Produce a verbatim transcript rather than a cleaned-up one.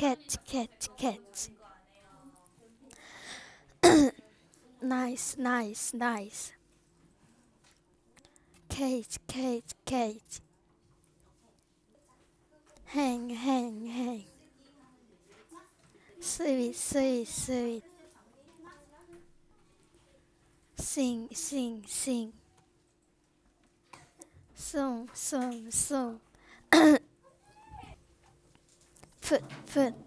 catch, catch, catch. Nice, nice, nice. Cage, cage, cage. Hang, hang, hang. Sweet, sweet, sweet. Sing, sing, sing. Song, song, song. Foot, foot.